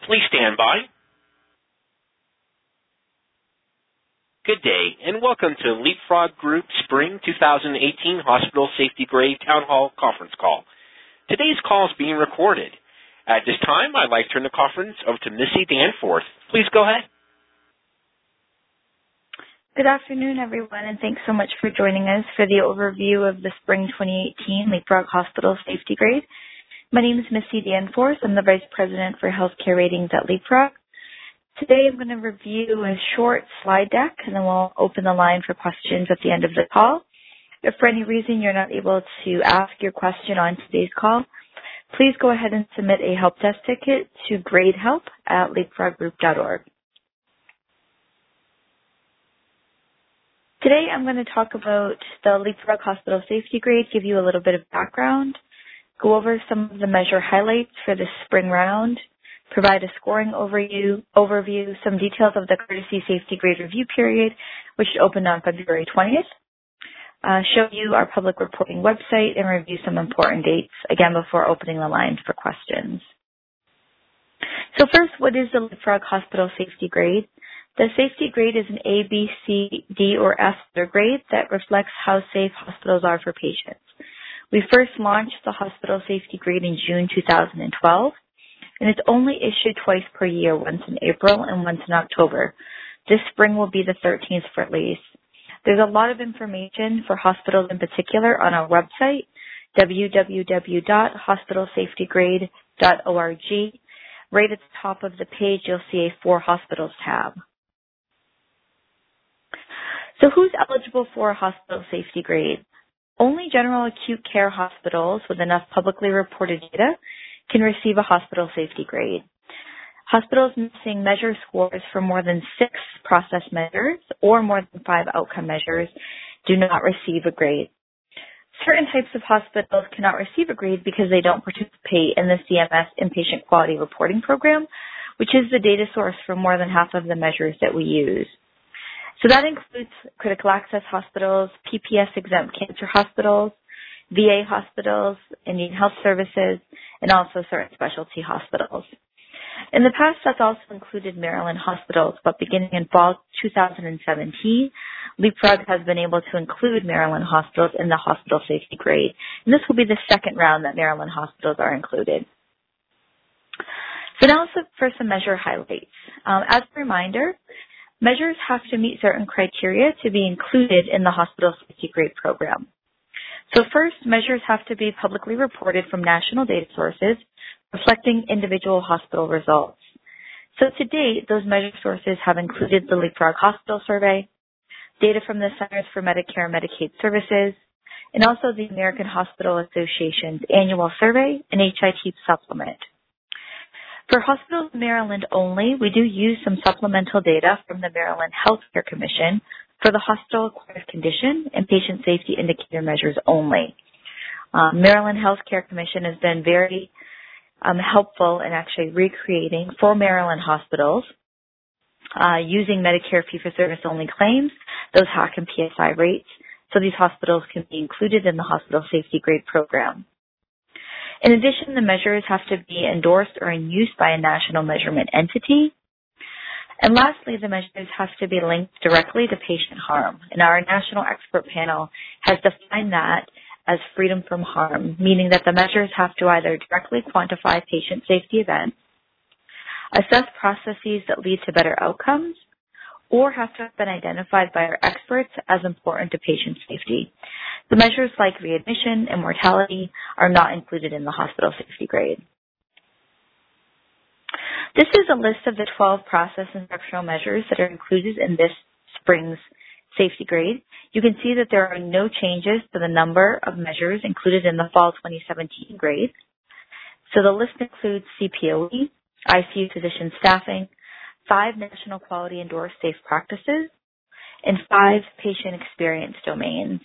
Please stand by. Good day, and welcome to Leapfrog Group Spring 2018 Hospital Safety Grade Town Hall Conference Call. Today's call is being recorded. At this time, I'd like to turn the conference over to Missy Danforth. Please go ahead. Good afternoon, everyone, and thanks so much for joining us for the overview of the Spring 2018 Leapfrog Hospital Safety Grade. My name is Missy Danforth. I'm the Vice President for Healthcare Ratings at Leapfrog. Today I'm going to review a short slide deck, and then we'll open the line for questions at the end of the call. If for any reason you're not able to ask your question on today's call, please go ahead and submit a help desk ticket to gradehelp@leapfroggroup.org. Today I'm going to talk about the Leapfrog Hospital Safety Grade, give you a little bit of background, go over some of the measure highlights for the spring round, provide a scoring overview, some details of the Courtesy Safety Grade Review period, which opened on February 20th, show you our public reporting website, and review some important dates, again, before opening the lines for questions. So first, what is the Leapfrog Hospital Safety Grade? The safety grade is an A, B, C, D, or F grade that reflects how safe hospitals are for patients. We first launched the Hospital Safety Grade in June 2012, and it's only issued twice per year, once in April and once in October. This spring will be the 13th release. There's a lot of information for hospitals in particular on our website, www.hospitalsafetygrade.org. Right at the top of the page, you'll see a For Hospitals tab. So who's eligible for a hospital safety grade? Only general acute care hospitals with enough publicly reported data can receive a hospital safety grade. Hospitals missing measure scores for more than 6 process measures or more than 5 outcome measures do not receive a grade. Certain types of hospitals cannot receive a grade because they don't participate in the CMS Inpatient Quality Reporting Program, which is the data source for more than half of the measures that we use. So that includes critical access hospitals, PPS-exempt cancer hospitals, VA hospitals, Indian Health Services, and also certain specialty hospitals. In the past, that's also included Maryland hospitals, but beginning in fall 2017, Leapfrog has been able to include Maryland hospitals in the hospital safety grade, and this will be the second round that Maryland hospitals are included. So now for some measure highlights. As a reminder, measures have to meet certain criteria to be included in the hospital safety grade program. So first, measures have to be publicly reported from national data sources reflecting individual hospital results. So to date, those measure sources have included the Leapfrog Hospital Survey, data from the Centers for Medicare and Medicaid Services, and also the American Hospital Association's annual survey and HIT supplement. For hospitals in Maryland only, we do use some supplemental data from the Maryland Healthcare Commission for the hospital-acquired condition and patient safety indicator measures only. Maryland Healthcare Commission has been very helpful in actually recreating for Maryland hospitals using Medicare fee-for-service only claims, those HAC and PSI rates, so these hospitals can be included in the hospital safety grade program. In addition, the measures have to be endorsed or in use by a national measurement entity. And lastly, the measures have to be linked directly to patient harm. And our national expert panel has defined that as freedom from harm, meaning that the measures have to either directly quantify patient safety events, assess processes that lead to better outcomes, or have to have been identified by our experts as important to patient safety. The measures like readmission and mortality are not included in the hospital safety grade. This is a list of the 12 process and structural measures that are included in this spring's safety grade. You can see that there are no changes to the number of measures included in the fall 2017 grade. So the list includes CPOE, ICU physician staffing, 5 national quality endorsed safe practices, and 5 patient experience domains.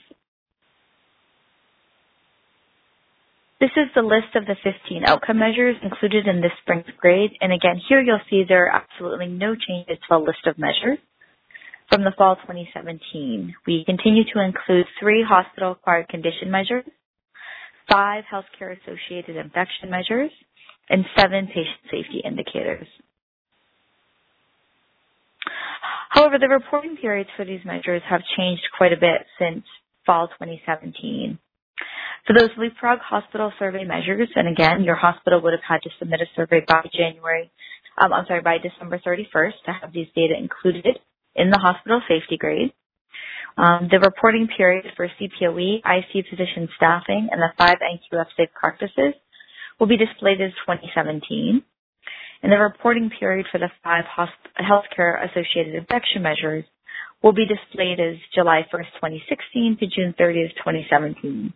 This is the list of the 15 outcome measures included in this spring's grade. And again, here you'll see there are absolutely no changes to the list of measures from the fall 2017. We continue to include 3 hospital-acquired condition measures, 5 healthcare-associated infection measures, and 7 patient safety indicators. However, the reporting periods for these measures have changed quite a bit since fall 2017. For those Leapfrog hospital survey measures, and again, your hospital would have had to submit a survey by by December 31st to have these data included in the hospital safety grade. The reporting period for CPOE, ICU physician staffing, and the 5 NQF safe practices will be displayed as 2017. And the reporting period for the 5 healthcare-associated infection measures will be displayed as July 1st, 2016 to June 30th, 2017.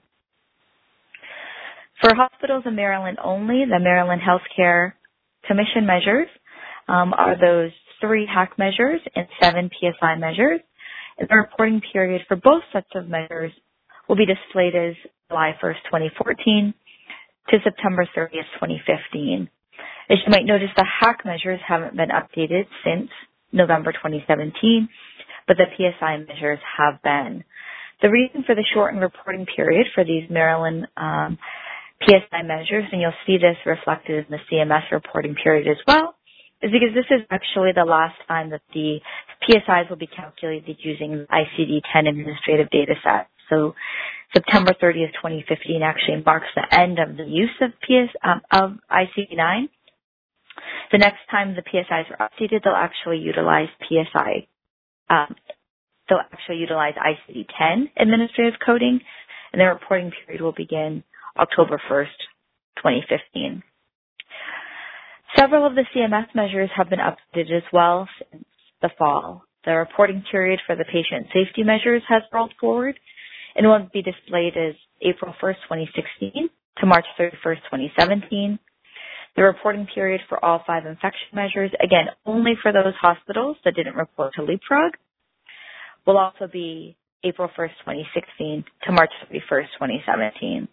For hospitals in Maryland only, the Maryland Healthcare Commission measures are those 3 HAC measures and 7 PSI measures. And the reporting period for both sets of measures will be displayed as July 1st, 2014 to September 30th, 2015. As you might notice, the HAC measures haven't been updated since November 2017, but the PSI measures have been. The reason for the shortened reporting period for these Maryland PSI measures, and you'll see this reflected in the CMS reporting period as well, is because this is actually the last time that the PSIs will be calculated using the ICD-10 administrative data set. So September 30th, 2015 actually marks the end of the use of ICD-9. The next time the PSIs are updated, they'll actually utilize they'll actually utilize ICD-10 administrative coding, and their reporting period will begin October 1st, 2015. Several of the CMS measures have been updated as well since the fall. The reporting period for the patient safety measures has rolled forward and will be displayed as April 1st, 2016 to March 31st, 2017. The reporting period for all 5 infection measures, again, only for those hospitals that didn't report to Leapfrog, will also be April 1st, 2016 to March 31st, 2017.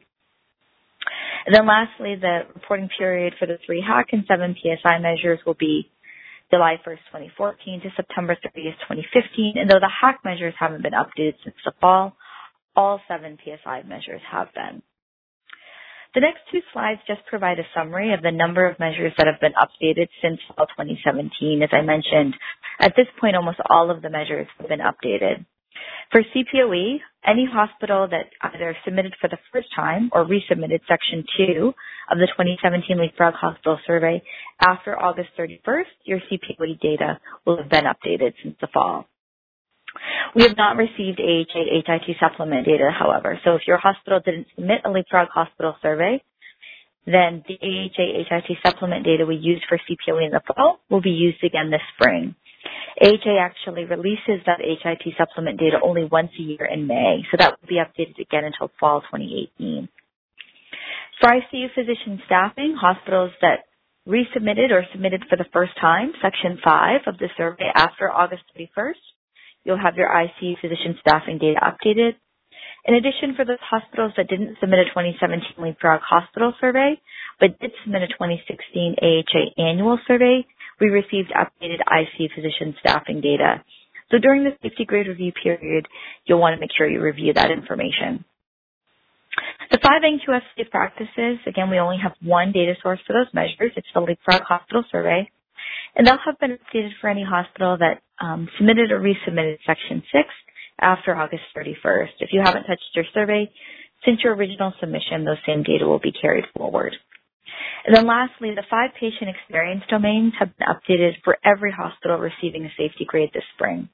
And then lastly, the reporting period for the 3 HAC and 7 PSI measures will be July 1st, 2014 to September 30th, 2015. And though the HAC measures haven't been updated since the fall, all 7 PSI measures have been. The next 2 slides just provide a summary of the number of measures that have been updated since fall 2017. As I mentioned, at this point, almost all of the measures have been updated. For CPOE, any hospital that either submitted for the first time or resubmitted Section 2 of the 2017 Leapfrog Hospital Survey after August 31st, your CPOE data will have been updated since the fall. We have not received AHA HIT supplement data, however. So if your hospital didn't submit a Leapfrog Hospital Survey, then the AHA HIT supplement data we used for CPOE in the fall will be used again this spring. AHA actually releases that HIT supplement data only once a year in May, so that will be updated again until fall 2018. For ICU physician staffing, hospitals that resubmitted or submitted for the first time, Section 5 of the survey after August 31st, you'll have your ICU physician staffing data updated. In addition, for those hospitals that didn't submit a 2017 Leapfrog Hospital Survey, but did submit a 2016 AHA annual survey, we received updated ICU physician staffing data. So during the safety grade review period, you'll want to make sure you review that information. The 5 NQF safe practices, again, we only have one data source for those measures. It's the Leapfrog Hospital Survey. And they'll have been updated for any hospital that submitted or resubmitted Section 6 after August 31st. If you haven't touched your survey since your original submission, those same data will be carried forward. And then lastly, the 5 patient experience domains have been updated for every hospital receiving a safety grade this spring.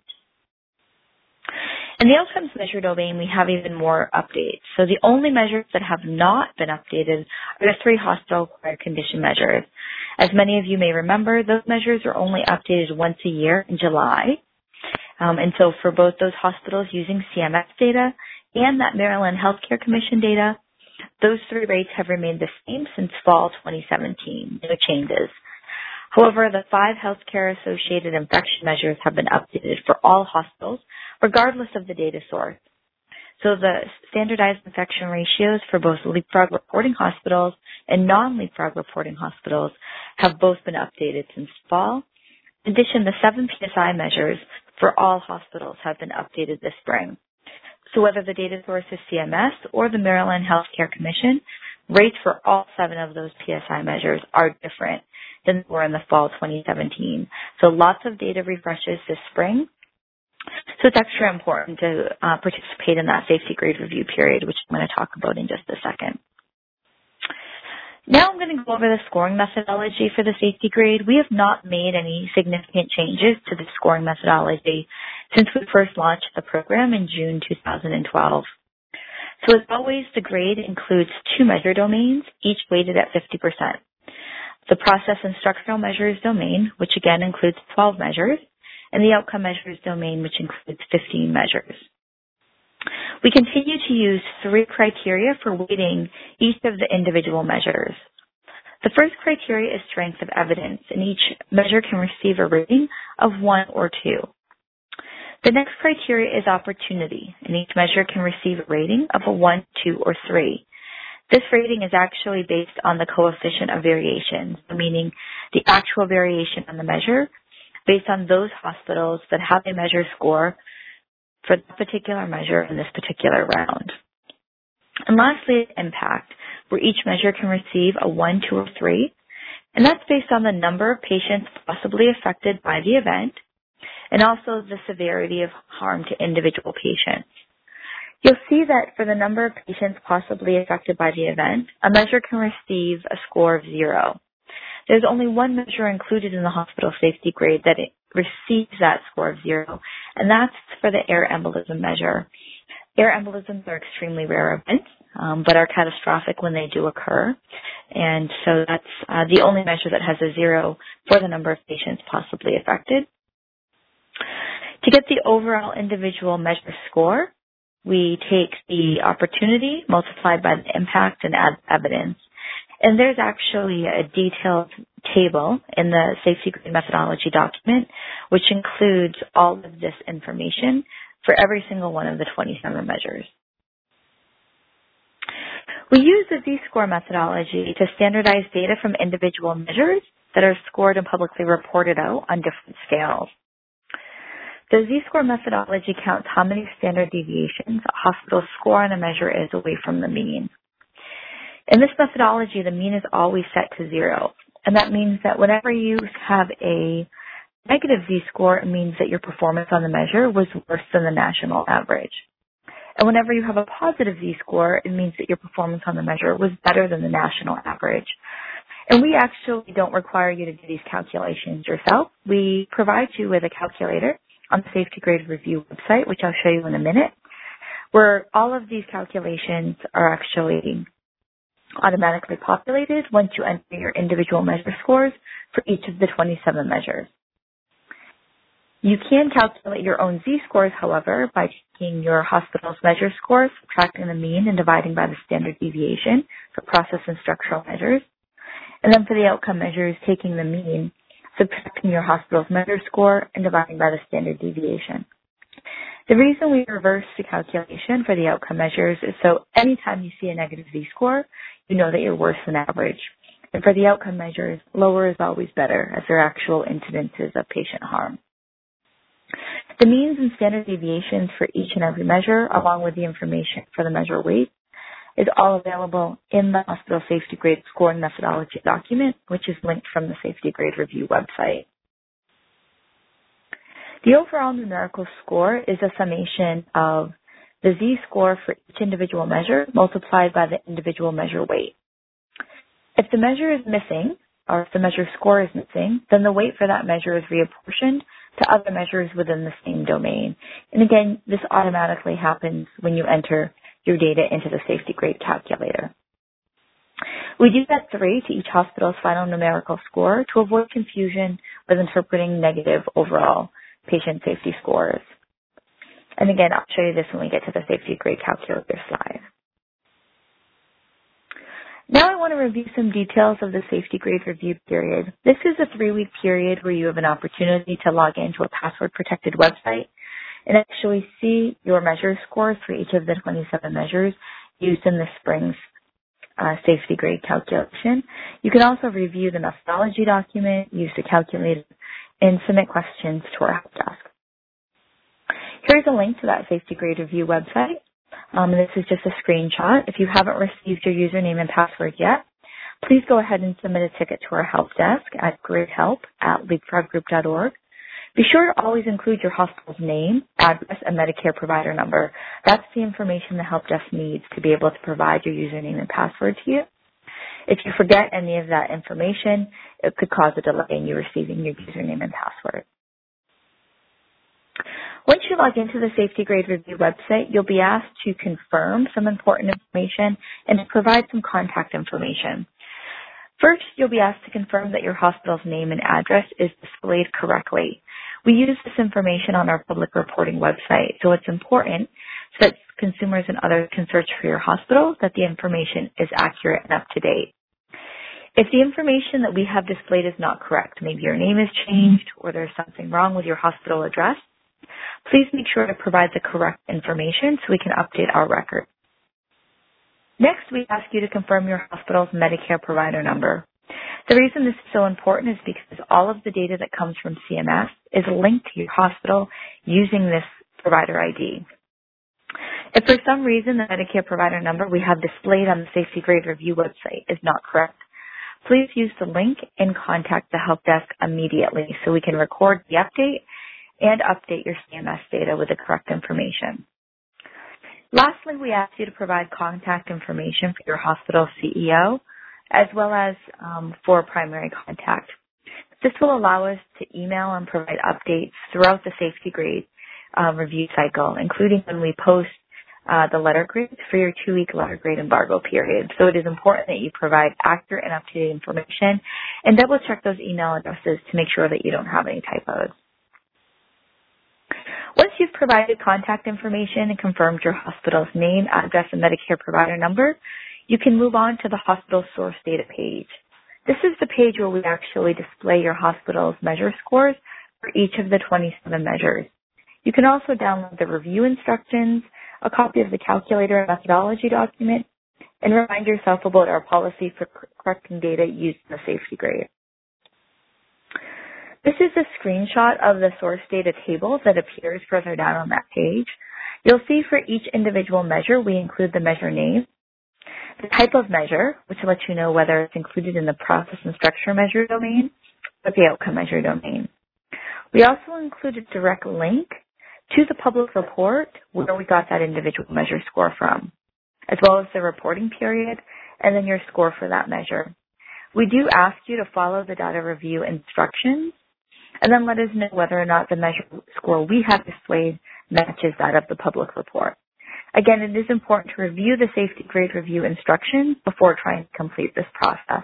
In the outcomes measure domain, we have even more updates. So the only measures that have not been updated are the 3 hospital-acquired condition measures. As many of you may remember, those measures are only updated once a year in July. And so for both those hospitals using CMS data and that Maryland Healthcare Commission data, those 3 rates have remained the same since fall 2017, no changes. However, the 5 healthcare-associated infection measures have been updated for all hospitals, regardless of the data source. So the standardized infection ratios for both Leapfrog reporting hospitals and non-Leapfrog reporting hospitals have both been updated since fall. In addition, the 7 PSI measures for all hospitals have been updated this spring. So whether the data source is CMS or the Maryland Healthcare Commission, rates for all 7 of those PSI measures are different than they were in the fall 2017. So lots of data refreshes this spring So it's extra important to participate in that safety grade review period, which I'm going to talk about in just a second. Now I'm going to go over the scoring methodology for the safety grade. We have not made any significant changes to the scoring methodology since we first launched the program in June 2012. So as always, the grade includes 2 measure domains, each weighted at 50%. The process instructional measures domain, which again includes 12 measures, and the outcome measures domain, which includes 15 measures. We continue to use 3 criteria for weighting each of the individual measures. The first criteria is strength of evidence, and each measure can receive a rating of 1 or 2. The next criteria is opportunity, and each measure can receive a rating of a 1, 2, or 3. This rating is actually based on the coefficient of variation, meaning the actual variation on the measure based on those hospitals that have a measure score for the particular measure in this particular round. And lastly, impact, where each measure can receive a 1, 2, or 3, and that's based on the number of patients possibly affected by the event and also the severity of harm to individual patients. You'll see that for the number of patients possibly affected by the event, a measure can receive a score of 0. There's only one measure included in the hospital safety grade that it receives that score of 0, and that's for the air embolism measure. Air embolisms are extremely rare events, but are catastrophic when they do occur, and so that's the only measure that has a 0 for the number of patients possibly affected. To get the overall individual measure score, we take the opportunity multiplied by the impact and add evidence. And there's actually a detailed table in the safety grade methodology document, which includes all of this information for every single one of the 27 measures. We use the Z-score methodology to standardize data from individual measures that are scored and publicly reported out on different scales. The Z-score methodology counts how many standard deviations a hospital's score on a measure is away from the mean. In this methodology, the mean is always set to 0, and that means that whenever you have a negative Z-score, it means that your performance on the measure was worse than the national average. And whenever you have a positive Z-score, it means that your performance on the measure was better than the national average. And we actually don't require you to do these calculations yourself. We provide you with a calculator on the Safety Grade Review website, which I'll show you in a minute, where all of these calculations are actually automatically populated once you enter your individual measure scores for each of the 27 measures. You can calculate your own Z-scores, however, by taking your hospital's measure scores, subtracting the mean, and dividing by the standard deviation for process and structural measures. And then for the outcome measures, taking the mean, subtracting your hospital's measure score, and dividing by the standard deviation. The reason we reverse the calculation for the outcome measures is so anytime you see a negative Z-score, you know that you're worse than average. And for the outcome measures, lower is always better, as there are actual incidences of patient harm. The means and standard deviations for each and every measure, along with the information for the measure weight, is all available in the Hospital Safety Grade Scoring Methodology document, which is linked from the Safety Grade Review website. The overall numerical score is a summation of the Z-score for each individual measure multiplied by the individual measure weight. If the measure is missing, or if the measure score is missing, then the weight for that measure is reapportioned to other measures within the same domain. And again, this automatically happens when you enter your data into the safety grade calculator. We do set 3 to each hospital's final numerical score to avoid confusion with interpreting negative overall patient safety scores. And again, I'll show you this when we get to the safety grade calculator slide. Now I want to review some details of the safety grade review period. This is a 3-week period where you have an opportunity to log into a password-protected website and actually see your measure scores for each of the 27 measures used in the spring's safety grade calculation. You can also review the methodology document, use the calculator, and submit questions to our help desk. Here's a link to that safety grade review website. This is just a screenshot. If you haven't received your username and password yet, please go ahead and submit a ticket to our help desk at gradehelp@leapfroggroup.org. Be sure to always include your hospital's name, address, and Medicare provider number. That's the information the help desk needs to be able to provide your username and password to you. If you forget any of that information, it could cause a delay in you receiving your username and password. Once you log into the Safety Grade Review website, you'll be asked to confirm some important information and to provide some contact information. First, you'll be asked to confirm that your hospital's name and address is displayed correctly. We use this information on our public reporting website, so it's important so that consumers and others can search for your hospital that the information is accurate and up to date. If the information that we have displayed is not correct, maybe your name is changed or there's something wrong with your hospital address, please make sure to provide the correct information so we can update our record. Next, we ask you to confirm your hospital's Medicare provider number. The reason this is so important is because all of the data that comes from CMS is linked to your hospital using this provider ID. If for some reason the Medicare provider number we have displayed on the Safety Grade Review website is not correct, please use the link and contact the help desk immediately so we can record the update and update your CMS data with the correct information. Lastly, we ask you to provide contact information for your hospital CEO as well as for a primary contact. This will allow us to email and provide updates throughout the Safety Grade review cycle, including when we post the letter grades for your 2-week letter grade embargo period. So it is important that you provide accurate and up-to-date information and double check those email addresses to make sure that you don't have any typos. Once you've provided contact information and confirmed your hospital's name, address, and Medicare provider number, you can move on to the hospital source data page. This is the page where we actually display your hospital's measure scores for each of the 27 measures. You can also download the review instructions, a copy of the calculator and methodology document, and remind yourself about our policy for correcting data used in the safety grade. This is a screenshot of the source data table that appears further down on that page. You'll see for each individual measure, we include the measure name, the type of measure, which will let you know whether it's included in the process and structure measure domain or the outcome measure domain. We also include a direct link to the public report where we got that individual measure score from, as well as the reporting period and then your score for that measure. We do ask you to follow the data review instructions and then let us know whether or not the measure score we have displayed matches that of the public report. Again, it is important to review the safety grade review instructions before trying to complete this process.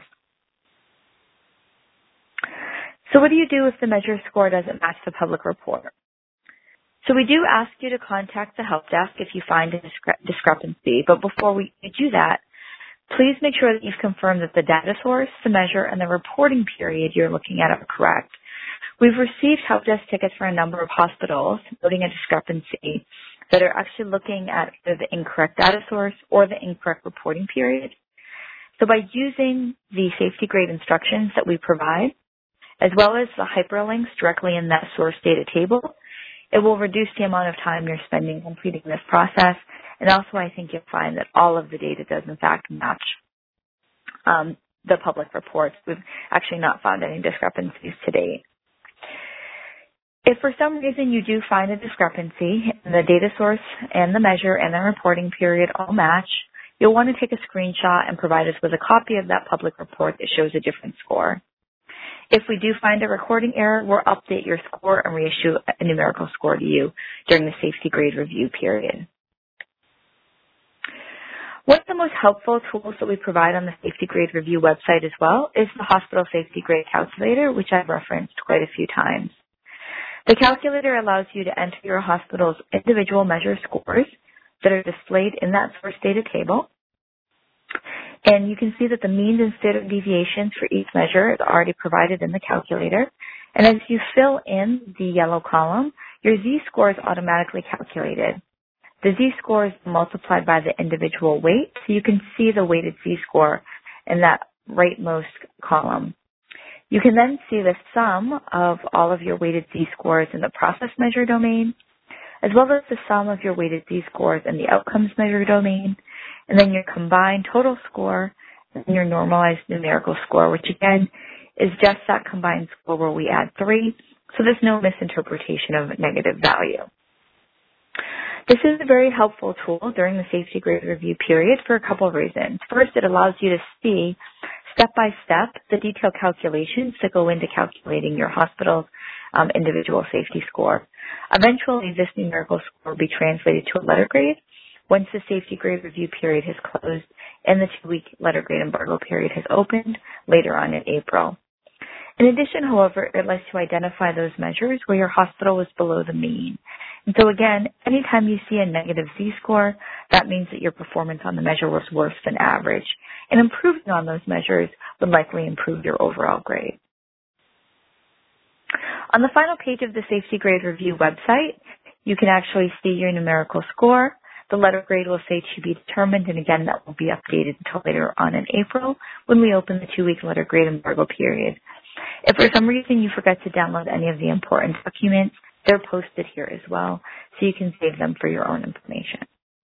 So what do you do if the measure score doesn't match the public report? So we do ask you to contact the help desk if you find a discrepancy, but before we do that, please make sure that you've confirmed that the data source, the measure, and the reporting period you're looking at are correct. We've received help desk tickets for a number of hospitals noting a discrepancy that are actually looking at either the incorrect data source or the incorrect reporting period. So by using the safety grade instructions that we provide, as well as the hyperlinks directly in that source data table, it will reduce the amount of time you're spending completing this process. And also I think you'll find that all of the data does in fact match the public reports. We've actually not found any discrepancies to date. If for some reason you do find a discrepancy and the data source and the measure and the reporting period all match, you'll want to take a screenshot and provide us with a copy of that public report that shows a different score. If we do find a recording error, we'll update your score and reissue a numerical score to you during the safety grade review period. One of the most helpful tools that we provide on the Safety Grade Review website as well is the Hospital Safety Grade Calculator, which I've referenced quite a few times. The calculator allows you to enter your hospital's individual measure scores that are displayed in that source data table. And you can see that the means and standard deviations for each measure is already provided in the calculator. And as you fill in the yellow column, your Z-score is automatically calculated. The Z-score is multiplied by the individual weight, so you can see the weighted Z-score in that rightmost column. You can then see the sum of all of your weighted Z-scores in the process measure domain, as well as the sum of your weighted Z-scores in the outcomes measure domain, and then your combined total score and your normalized numerical score, which again is just that combined score where we add 3 So there's no misinterpretation of negative value. This is a very helpful tool during the safety grade review period for a couple of reasons. First, it allows you to see step by step the detailed calculations that go into calculating your hospital's individual safety score. Eventually, this numerical score will be translated to a letter grade once the safety grade review period has closed and the 2-week letter grade embargo period has opened later on in April. In addition, however, it lets you identify those measures where your hospital was below the mean. And so again, anytime you see a negative Z-score, that means that your performance on the measure was worse than average. And improving on those measures would likely improve your overall grade. On the final page of the Safety Grade Review website, you can actually see your numerical score. The letter grade will say to be determined, and again, that will be updated until later on in April when we open the 2-week letter grade embargo period. If for some reason you forget to download any of the important documents, they're posted here as well, so you can save them for your own information.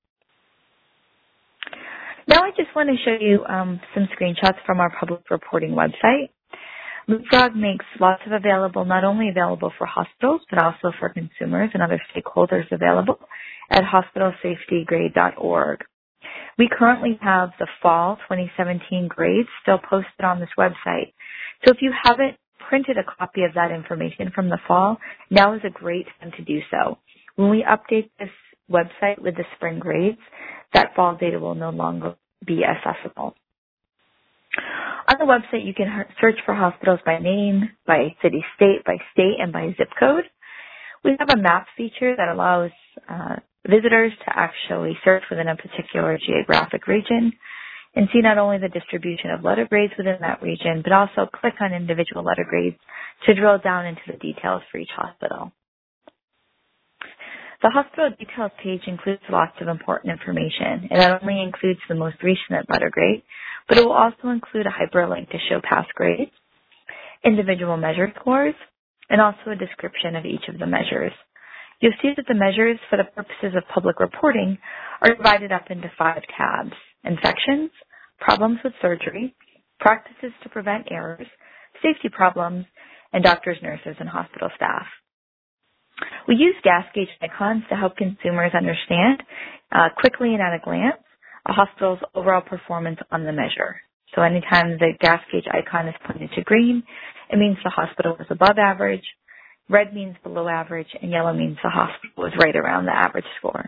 Now I just want to show you some screenshots from our public reporting website. Leapfrog makes lots of not only available for hospitals, but also for consumers and other stakeholders available at hospitalsafetygrade.org. We currently have the fall 2017 grades still posted on this website. So if you haven't printed a copy of that information from the fall, now is a great time to do so. When we update this website with the spring grades, that fall data will no longer be accessible. On the website, you can search for hospitals by name, by city, state, and by zip code. We have a map feature that allows visitors to actually search within a particular geographic region and see not only the distribution of letter grades within that region, but also click on individual letter grades to drill down into the details for each hospital. The hospital details page includes lots of important information. It not only includes the most recent letter grade, but it will also include a hyperlink to show past grades, individual measure scores, and also a description of each of the measures. You'll see that the measures for the purposes of public reporting are divided up into 5 tabs: infections, problems with surgery, practices to prevent errors, safety problems, and doctors, nurses, and hospital staff. We use gas gauge icons to help consumers understand quickly and at a glance a hospital's overall performance on the measure. So anytime the gas gauge icon is pointed to green, it means the hospital is above average, red means below average, and yellow means the hospital is right around the average score.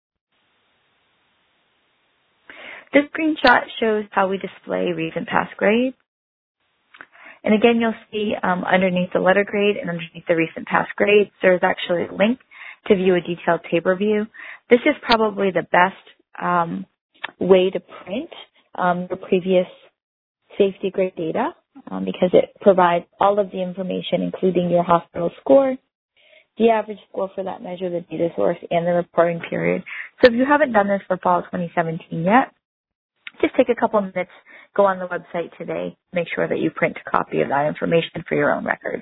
This screenshot shows how we display recent past grades. And again, you'll see underneath the letter grade and underneath the recent past grades, there's actually a link to view a detailed table view. This is probably the best way to print your previous safety grade data because it provides all of the information, including your hospital score, the average score for that measure, the data source, and the reporting period. So if you haven't done this for fall 2017 yet, just take a couple of minutes, go on the website today, make sure that you print a copy of that information for your own record.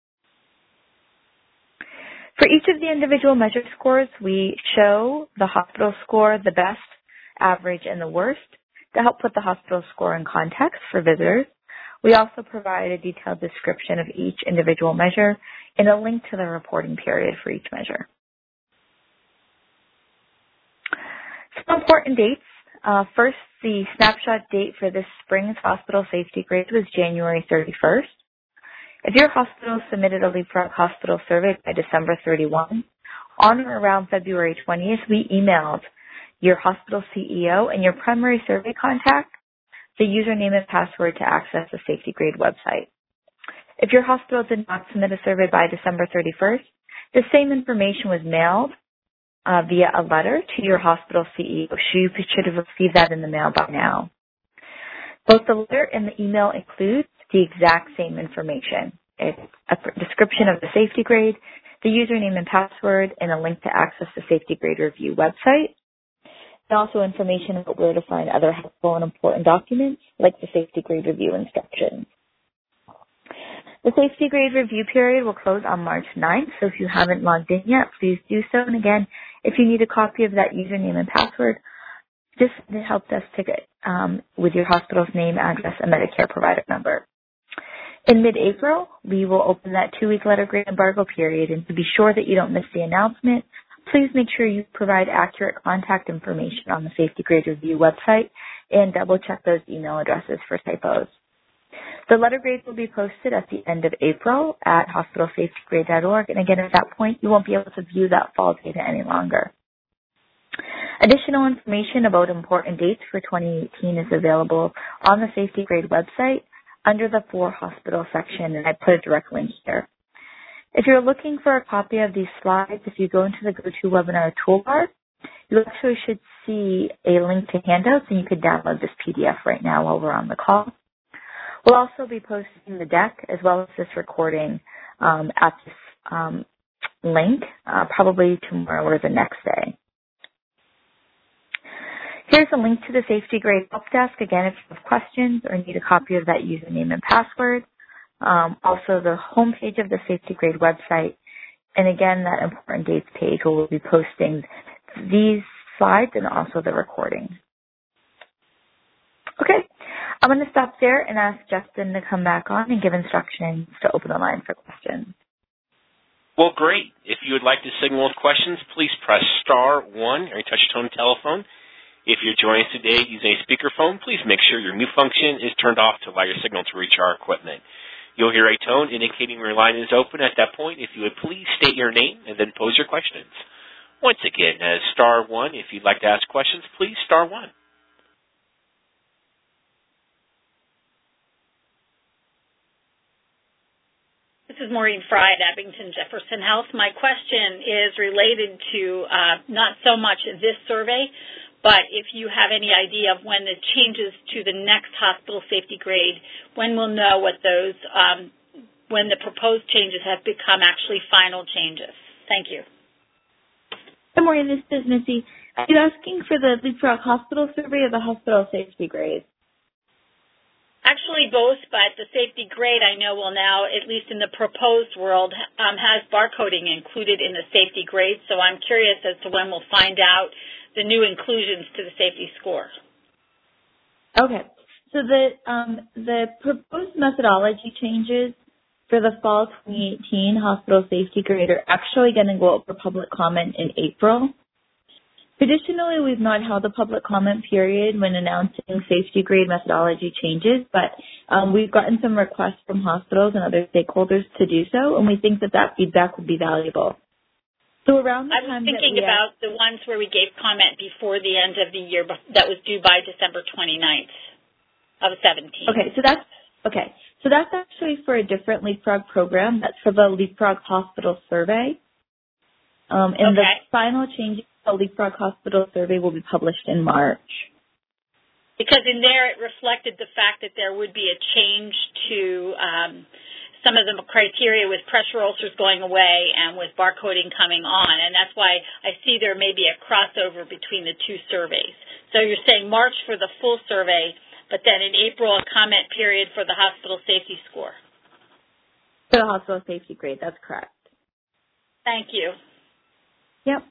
For each of the individual measure scores, we show the hospital score, the best, average, and the worst to help put the hospital score in context for visitors. We also provide a detailed description of each individual measure and a link to the reporting period for each measure. Some important dates. First, the snapshot date for this spring's hospital safety grade was January 31st. If your hospital submitted a Leapfrog hospital survey by December 31, on or around February 20th, we emailed your hospital CEO and your primary survey contact the username and password to access the safety grade website. If your hospital did not submit a survey by December 31st, the same information was mailed via a letter to your hospital CEO. You should have received that in the mail by now. Both the letter and the email include the exact same information. It's a description of the safety grade, the username and password, and a link to access the safety grade review website, and also information about where to find other helpful and important documents like the safety grade review instructions. The safety grade review period will close on March 9th, so if you haven't logged in yet, please do so. And again, if you need a copy of that username and password, just send a help desk ticket with your hospital's name, address, and Medicare provider number. In mid-April, we will open that 2-week letter grade embargo period, and to be sure that you don't miss the announcement, please make sure you provide accurate contact information on the Safety Grade Review website and double-check those email addresses for typos. The letter grades will be posted at the end of April at hospitalsafetygrade.org, and again, at that point, you won't be able to view that fall data any longer. Additional information about important dates for 2018 is available on the Safety Grade website under the For Hospital section, and I put a direct link here. If you're looking for a copy of these slides, if you go into the GoToWebinar toolbar, you actually should see a link to handouts, and you can download this PDF right now while we're on the call. We'll also be posting the deck as well as this recording at this link probably tomorrow or the next day. Here's a link to the Safety Grade Help Desk. Again, if you have questions or need a copy of that username and password. Also, the homepage of the Safety Grade website. And again, that important dates page where we'll be posting these slides and also the recording. Okay, I'm going to stop there and ask Justin to come back on and give instructions to open the line for questions. Well, great. If you would like to signal with questions, please press *1 on your touch-tone telephone. If you're joining us today using a speakerphone, please make sure your mute function is turned off to allow your signal to reach our equipment. You'll hear a tone indicating your line is open. At that point, if you would please state your name and then pose your questions. Once again, *1. If you'd like to ask questions, please *1. This is Maureen Fry at Abington Jefferson Health. My question is related to not so much this survey, but if you have any idea of when the changes to the next hospital safety grade, when we'll know what those, when the proposed changes have become actually final changes. Thank you. Good morning, this is Missy. Are you asking for the Leapfrog Hospital survey or the hospital safety grade? Actually both, but the safety grade I know will now, at least in the proposed world, has barcoding included in the safety grade, so I'm curious as to when we'll find out the new inclusions to the safety score. Okay, so the proposed methodology changes for the fall 2018 hospital safety grade are actually going to go up for public comment in April. Traditionally, we've not held a public comment period when announcing safety grade methodology changes, but we've gotten some requests from hospitals and other stakeholders to do so, and we think that that feedback would be valuable. So around the time I was thinking about the ones where we gave comment before the end of the year that was due by December 29th of 17. Okay, so that's actually for a different Leapfrog program. That's for the Leapfrog Hospital Survey. And the final changes to the Leapfrog Hospital Survey will be published in March. Because in there it reflected the fact that there would be a change to some of the criteria with pressure ulcers going away and with barcoding coming on, and that's why I see there may be a crossover between the two surveys. So you're saying March for the full survey, but then in April a comment period for the hospital safety score. For the hospital safety grade, that's correct. Thank you. Yep.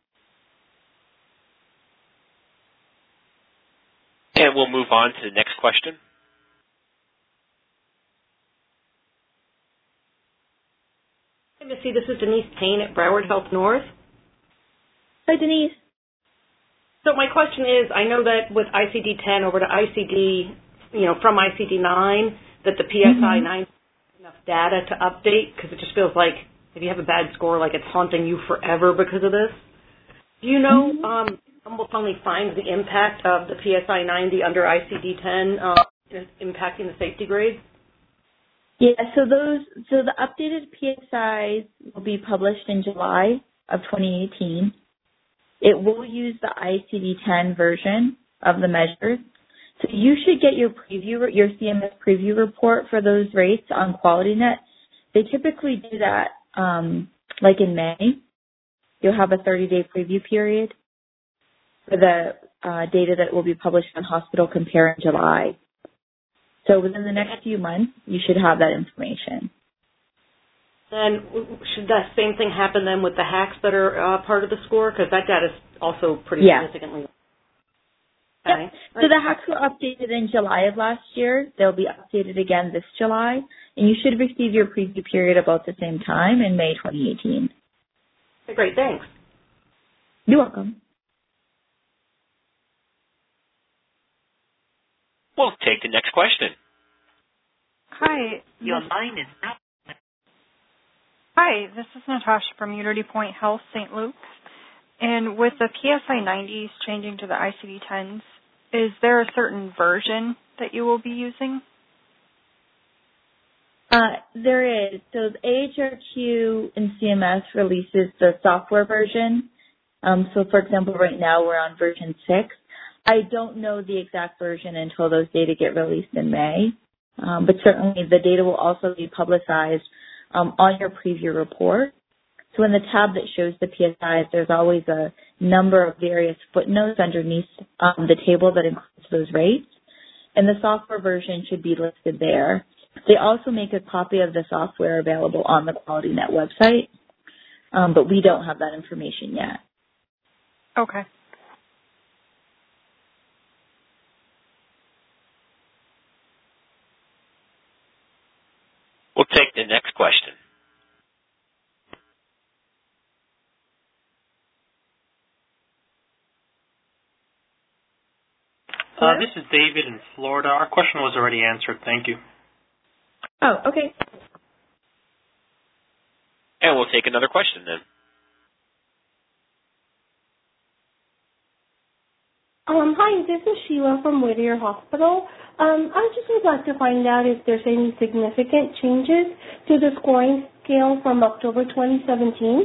And we'll move on to the next question. Hi, Missy. This is Denise Payne at Broward Health North. Hi, Denise. So my question is, I know that with ICD-10 over to ICD, from ICD-9, that the PSI 9 has enough data to update, because it just feels like if you have a bad score, like it's haunting you forever because of this. Do you know almost only finds the impact of the PSI 90 under ICD-10 impacting the safety grade? Yeah, so the updated PSIs will be published in July of 2018. It will use the ICD-10 version of the measures. So you should get your CMS preview report for those rates on QualityNet. They typically do that like in May. You'll have a 30-day preview period for the data that will be published on Hospital Compare in July. So within the next few months, you should have that information. Then should that same thing happen then with the hacks that are part of the score? Because that data is also pretty significantly. Okay. So the hacks were updated in July of last year. They'll be updated again this July, and you should receive your preview period about the same time in May 2018. Okay, great, thanks. You're welcome. We'll take the next question. Hi. Your line is now. Hi, this is Natasha from Unity Point Health, St. Luke's. And with the PSI 90s changing to the ICD-10s, is there a certain version that you will be using? There is. So the AHRQ and CMS releases the software version. So, for example, right now we're on version 6. I don't know the exact version until those data get released in May. But certainly the data will also be publicized on your preview report. So in the tab that shows the PSIs, there's always a number of various footnotes underneath the table that includes those rates. And the software version should be listed there. They also make a copy of the software available on the QualityNet website, but we don't have that information yet. Okay. We'll take the next question. This is David in Florida. Our question was already answered. Thank you. Oh, okay. And we'll take another question then. Hi, this is Sheila from Whittier Hospital. I just would like to find out if there's any significant changes to the scoring scale from October 2017.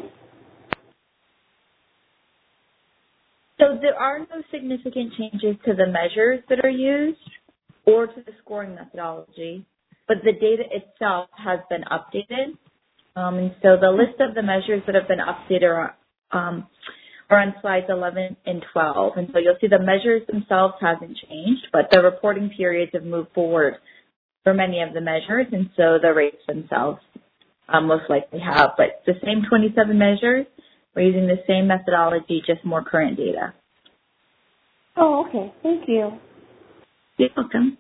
So there are no significant changes to the measures that are used or to the scoring methodology, but the data itself has been updated. And so the list of the measures that have been updated are on slides 11 and 12. And so you'll see the measures themselves hasn't changed, but the reporting periods have moved forward for many of the measures, and so the rates themselves most likely have. But the same 27 measures, we're using the same methodology, just more current data. Oh, okay. Thank you. You're welcome.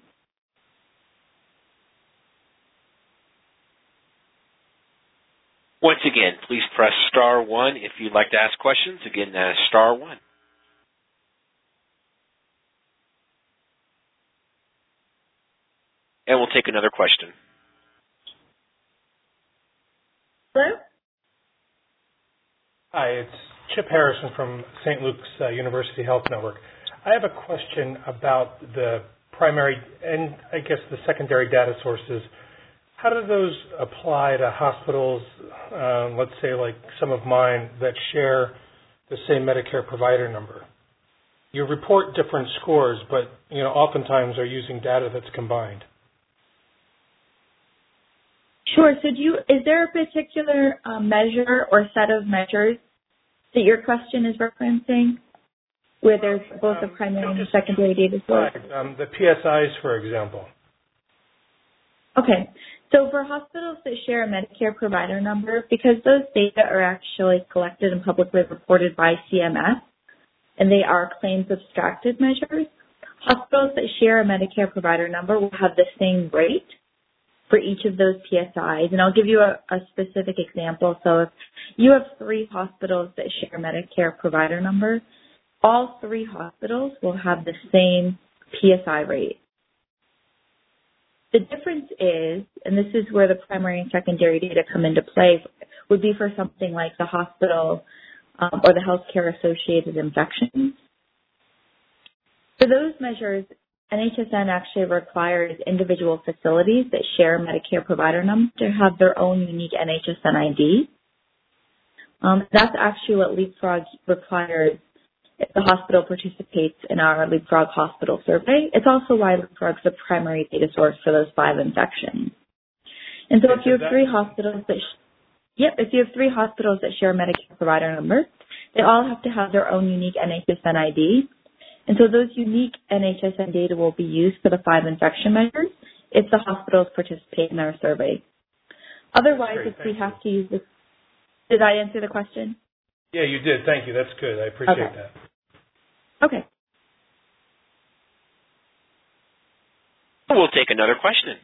Once again, please press *1 if you'd like to ask questions. Again, *1. And we'll take another question. Hello? Hi, it's Chip Harrison from St. Luke's University Health Network. I have a question about the primary and I guess the secondary data sources. How do those apply to hospitals, let's say like some of mine, that share the same Medicare provider number? You report different scores, but oftentimes are using data that's combined. Sure. So is there a particular measure or set of measures that your question is referencing, where there's both a primary and secondary data source? The PSIs, for example. Okay. So for hospitals that share a Medicare provider number, because those data are actually collected and publicly reported by CMS, and they are claims abstracted measures, hospitals that share a Medicare provider number will have the same rate for each of those PSIs. And I'll give you a specific example. So if you have 3 hospitals that share a Medicare provider number, all 3 hospitals will have the same PSI rate. The difference is, and this is where the primary and secondary data come into play, would be for something like the hospital or the healthcare associated infections. For those measures, NHSN actually requires individual facilities that share a Medicare provider number to have their own unique NHSN ID. That's actually what Leapfrog requires if the hospital participates in our Leapfrog hospital survey. It's also why Leapfrog is the primary data source for those 5 infections. And so if you have 3 hospitals that share a Medicare provider number, they all have to have their own unique NHSN ID. And so those unique NHSN data will be used for the 5 infection measures if the hospitals participate in our survey. Otherwise, if we have to use this, did I answer the question? Yeah, you did. Thank you. That's good. I appreciate that. Okay. We'll take another question.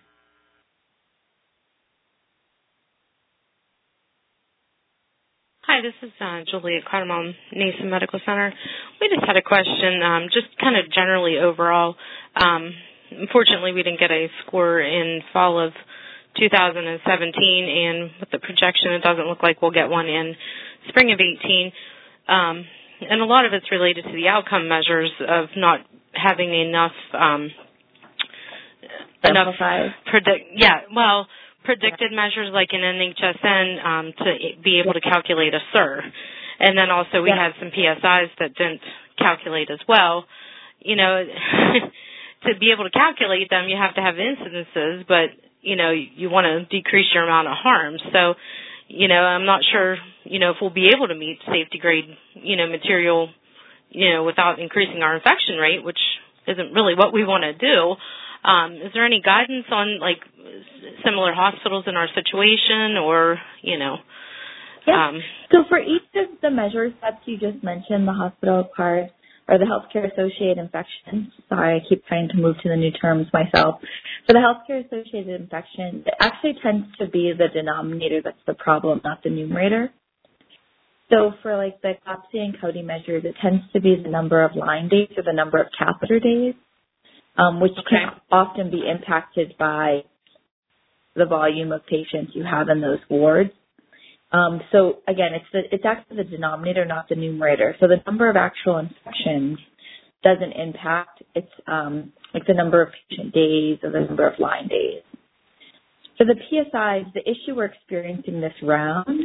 Hi, this is Julie at Cardamom Nason Medical Center. We just had a question, just kind of generally overall. Unfortunately, we didn't get a score in fall of 2017, and with the projection, it doesn't look like we'll get one in spring of 18. And a lot of it's related to the outcome measures of not having enough predicted measures like an NHSN to be able to calculate a SIR. And then also we had some PSIs that didn't calculate as well. You know, to be able to calculate them, you have to have incidences, but, you know, you want to decrease your amount of harm. So, you know, I'm not sure, you know, if we'll be able to meet safety grade, you know, material, you know, without increasing our infection rate, which isn't really what we want to do. Is there any guidance on, like, similar hospitals in our situation or, you know? So for each of the measures that you just mentioned, the hospital-acquired or the healthcare-associated infection, sorry, I keep trying to move to the new terms myself. For the healthcare-associated infection, it actually tends to be the denominator that's the problem, not the numerator. So for, like, the COPSI and CODI measures, it tends to be the number of line days or the number of catheter days, which can often be impacted by the volume of patients you have in those wards. So again, it's actually the denominator, not the numerator. So the number of actual infections doesn't impact. It's like the number of patient days or the number of line days. For the PSIs, the issue we're experiencing this round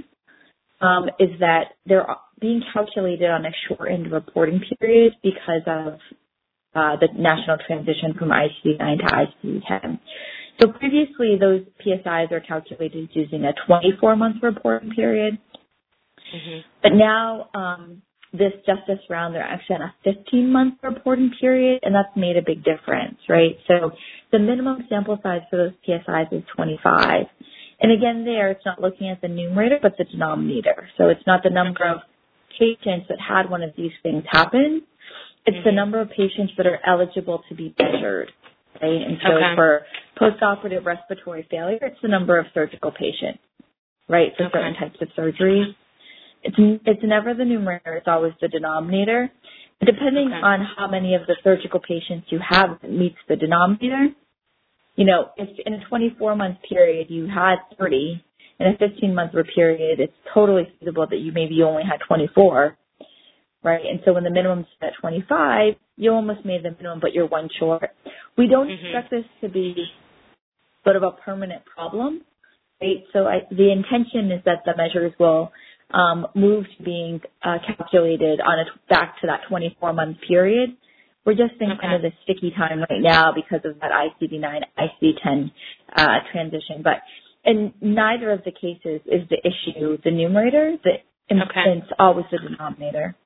is that they're being calculated on a shortened reporting period because of the national transition from ICD-9 to ICD-10. So previously, those PSIs are calculated using a 24-month reporting period. Mm-hmm. But now, this round, they're actually on a 15-month reporting period, and that's made a big difference, right? So the minimum sample size for those PSIs is 25. And again, it's not looking at the numerator, but the denominator. So it's not the number of patients that had one of these things happen. It's the number of patients that are eligible to be measured. Right? And so for postoperative respiratory failure, it's the number of surgical patients, right, for certain types of surgeries. It's never the numerator. It's always the denominator. Depending on how many of the surgical patients you have that meets the denominator, you know, if in a 24-month period you had 30, in a 15-month period, it's totally feasible that you maybe only had 24. Right, and so when the minimum's at 25, you almost made the minimum, but you're one short. We don't expect this to be sort of a permanent problem, right? So the intention is that the measures will move to being calculated on back to that 24-month period. We're just in kind of the sticky time right now because of that ICD-9, ICD-10 transition. But in neither of the cases is the issue the numerator. It's always the denominator.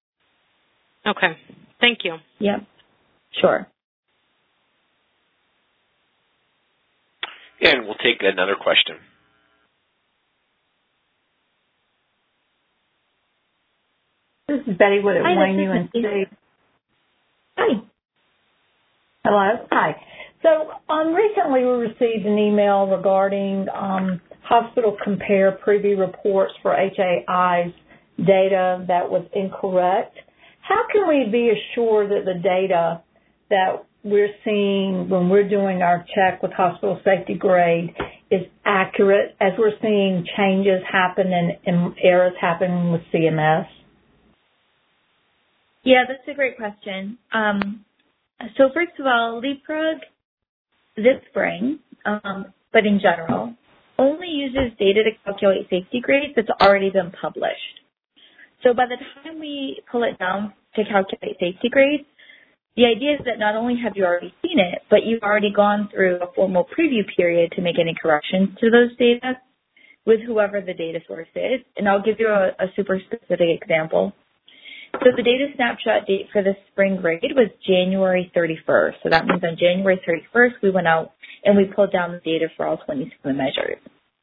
Okay. Thank you. Yep. Sure. And we'll take another question. This is Betty Wood at Wayne UNC. Hi. Hello. Hi. So recently we received an email regarding hospital compare preview reports for HAI's data that was incorrect. How can we be assured that the data that we're seeing when we're doing our check with hospital safety grade is accurate as we're seeing changes happen and errors happen with CMS? Yeah, that's a great question. So first of all, Leapfrog this spring, but in general, only uses data to calculate safety grades that's already been published. So by the time we pull it down to calculate safety grades, the idea is that not only have you already seen it, but you've already gone through a formal preview period to make any corrections to those data with whoever the data source is. And I'll give you a super specific example. So the data snapshot date for the spring grade was January 31st. So that means on January 31st, we went out and we pulled down the data for all 27 measures.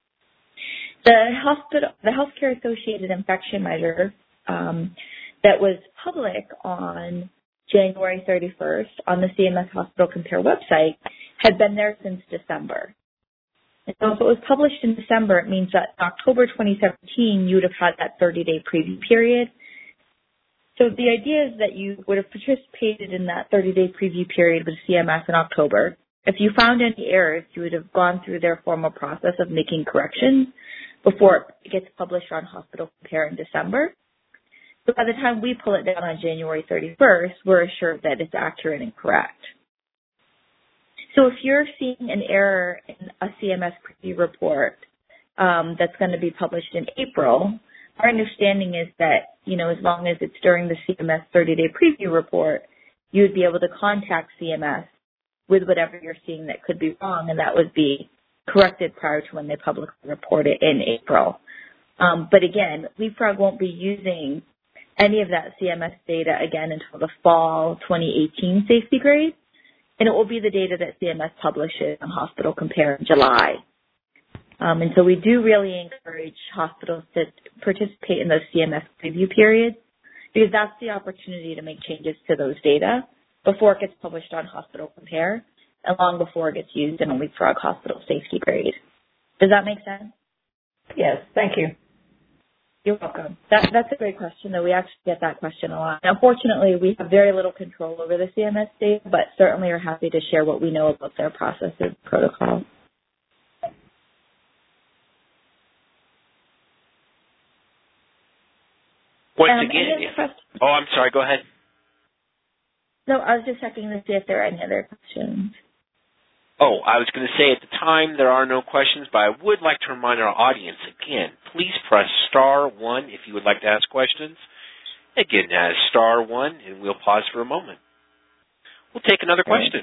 The healthcare-associated infection measure that was public on January 31st on the CMS Hospital Compare website had been there since December. And so if it was published in December, it means that in October 2017, you would have had that 30-day preview period. So the idea is that you would have participated in that 30-day preview period with CMS in October. If you found any errors, you would have gone through their formal process of making corrections before it gets published on Hospital Compare in December. So by the time we pull it down on January 31st, we're assured that it's accurate and correct. So if you're seeing an error in a CMS preview report that's going to be published in April, our understanding is that, as long as it's during the CMS 30-day preview report, you would be able to contact CMS with whatever you're seeing that could be wrong, and that would be corrected prior to when they publicly report it in April. But again, Leapfrog won't be using any of that CMS data again until the fall 2018 safety grade, and it will be the data that CMS publishes on Hospital Compare in July. And so we do really encourage hospitals to participate in those CMS preview periods because that's the opportunity to make changes to those data before it gets published on Hospital Compare and long before it gets used in a Leapfrog hospital safety grade. Does that make sense? Yes, thank you. You're welcome. That's a great question, though. We actually get that question a lot. Unfortunately, we have very little control over the CMS data, but certainly are happy to share what we know about their process and protocol. Once again, I'm sorry, go ahead. No, I was just checking to see if there are any other questions. Oh, I was going to say at the time there are no questions, but I would like to remind our audience again, please press *1 if you would like to ask questions. Again, that is *1, and we'll pause for a moment. We'll take another question.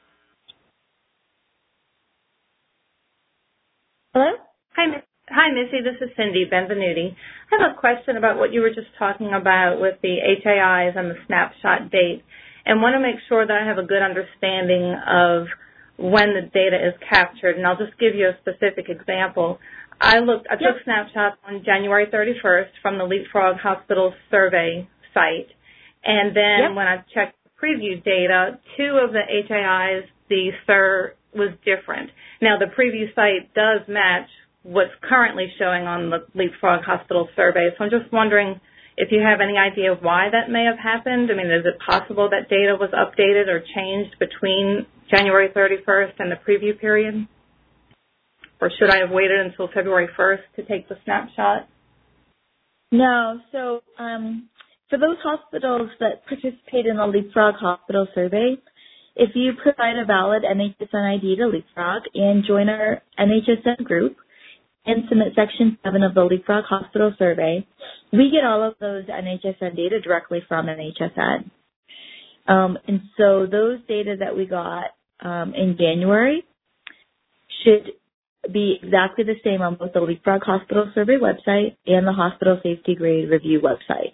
Hello? Hi, Missy. This is Cindy Benvenuti. I have a question about what you were just talking about with the HAIs and the snapshot date, and want to make sure that I have a good understanding of when the data is captured. And I'll just give you a specific example. I took snapshots on January 31st from the Leapfrog Hospital Survey site, and then when I checked the preview data, 2 of the HAIs, the SIR was different. Now, the preview site does match what's currently showing on the Leapfrog Hospital Survey. So I'm just wondering if you have any idea of why that may have happened. I mean, is it possible that data was updated or changed between January 31st and the preview period? Or should I have waited until February 1st to take the snapshot? No. So for those hospitals that participate in the Leapfrog Hospital Survey, if you provide a valid NHSN ID to Leapfrog and join our NHSN group, and submit Section 7 of the Leapfrog Hospital Survey, we get all of those NHSN data directly from NHSN. And so those data that we got in January should be exactly the same on both the Leapfrog Hospital Survey website and the Hospital Safety Grade Review website.